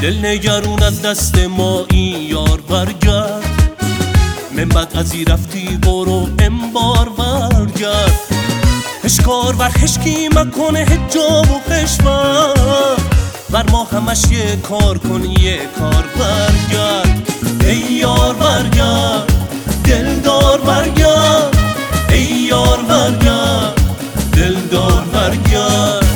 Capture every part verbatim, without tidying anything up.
دل نگرون از دست ما این یار برگرد، من بعد از این رفتی برو امبار برگرد. هشکار ور هشکی مکنه هجاب و خشمر، بر ما همش یه کار کن یه کار برگرد. ای یار برگرد دلدار برگرد، ای یار برگرد دلدار برگرد.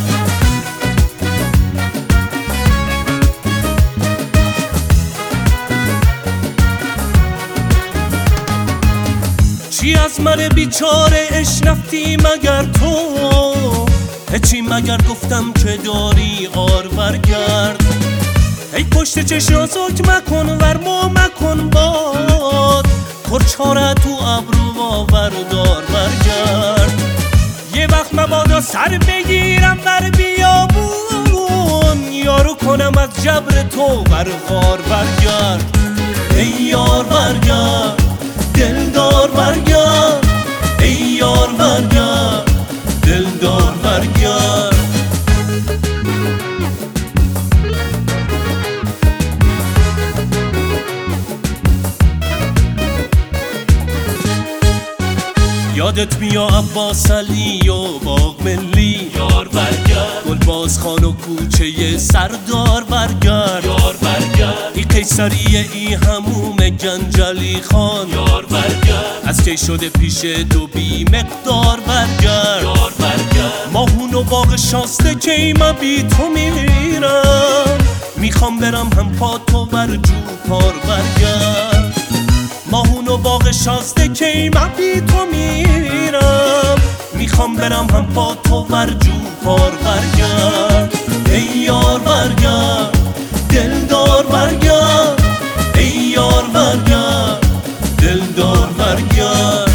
چی از من بیچاره اش رفتی مگر تو؟ هچی مگر گفتم که داری آر برگرد. ای پشت چشم سلک مکن ورما مکن باد، کرچاره تو ابرو آوردار برگرد. یه وقت مبادا سر بگیرم بر بیابون، یارو کنم از جبر تو برغار برگرد. ای یار برگرد دلدار برگرد، ای یار برگرد دلدار برگرد. یادت بیا عباس علی و باغ ملی، یار برگرد. گلباز خان و کوچه سردار برگرد. یار برگرد. ای قیصریه ای هموم گنجلی خان، یار برگرد. از کی شده پیش دو بی مقدار برگرد. یار برگرد. ماهون و باغ شاسته که من بی تو میمیرم، میخوام برم هم پا تو بر جو پار برگرد. ماهون و باغ شاسته که من بی تو میرم، میخوام برم هم پا تو بر جو پار برگرد. ای یار برگرد دلدار برگرد، ای یار برگرد دلدار برگرد.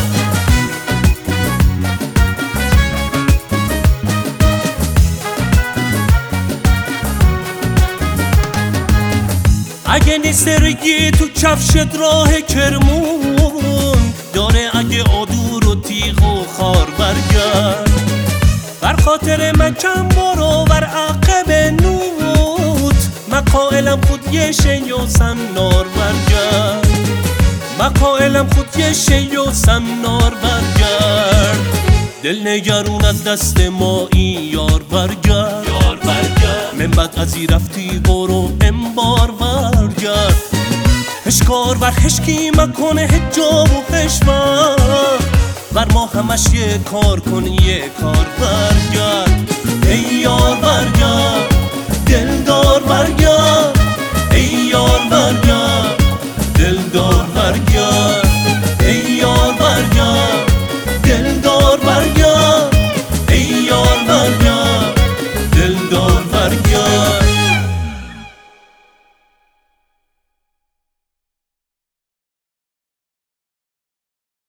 اگه نیست رگی تو کفشت راه کرمون، داره اگه آدور و تیغ و خار برگرد. بر خاطر من کم برو بر عقب نوت، من قائلم خود یه شی و سنار برگرد. من قائلم خود یه شی و سنار برگرد. دل نگرون از دست ما این یار برگرد، یار برگرد. من بعد از این رفتی برو امبار برگرد. هشکار ور هشکی مکنه هجاب و خشمر، بر ما همش یه کار کن یه کار برگرد. ای یار برگرد